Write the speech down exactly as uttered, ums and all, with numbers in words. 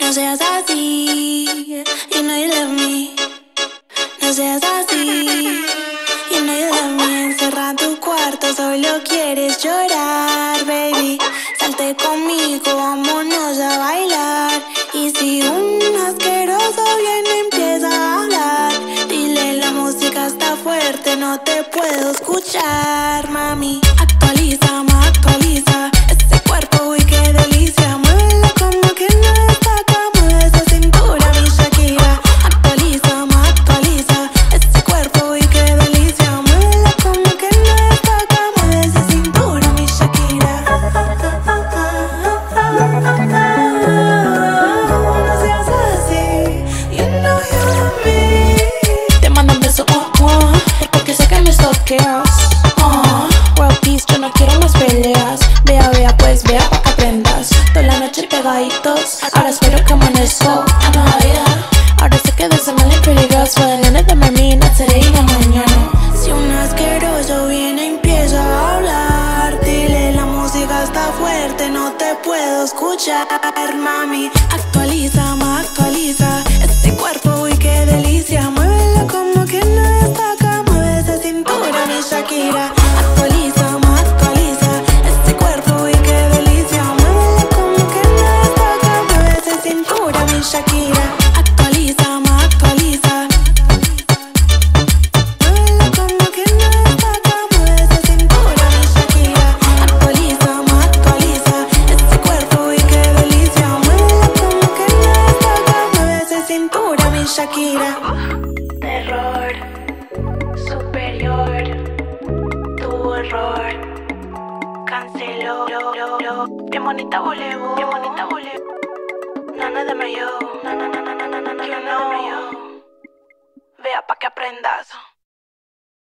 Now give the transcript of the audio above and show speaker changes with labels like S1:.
S1: No seas así, you know you love me. No seas así, you know you love me. Encerra tu cuarto, solo quieres llorar, baby. Salte conmigo, vámonos a bailar. Y si un asqueroso viene, empieza a hablar, dile la música está fuerte, no te puedo escuchar, mami. Actualiza, ma, actualiza ese cuerpo, uy, qué delicia. Muévelo como que no destaca, mueve esa cintura, mi Shakira. Actualiza, ma, actualiza ese cuerpo, uy, qué delicia. Muévelo como que no destaca, mueve esa cintura, mi Shakira. No seas así, you know you love me. Te mando un beso, uh, uh, porque sé que me stalkeas. Uh, world peace, yo no quiero más peleas. Vea, vea, pues vea pa' que aprendas. Toda la noche pegaditos, ahora espero que amanezco a Navidad. Ahora sé que desde mal pretty girls pueden ganar de mí, no seré una mañana. Si un asqueroso viene, empieza a hablar, dile la música está fuerte, no te puedo escuchar, mami. Actualiza, ma, actualiza ese cuerpo, uy, qué delicia. Muévelo como que no destaca, mueve esa cintura, mi Shakira. Actualiza, ma, actualiza ese cuerpo, uy, qué delicia. Muévelo como que no destaca, mueve esa cintura, mi Shakira. Actualiza, ma, actualiza. Muévelo como que no destaca, mueve esa cintura, mi Shakira. Actualiza, ma, actualiza ese cuerpo, uy, qué delicia. Muévelo como que no destaca, mueve esa cintura, mi Shakira. Terror superior, tu error canceló. Bien bonita volevo, bien bonita volevo. Nana de mayo, nana, nana, nana, nana, nana de mayo. Vea pa' que aprendas.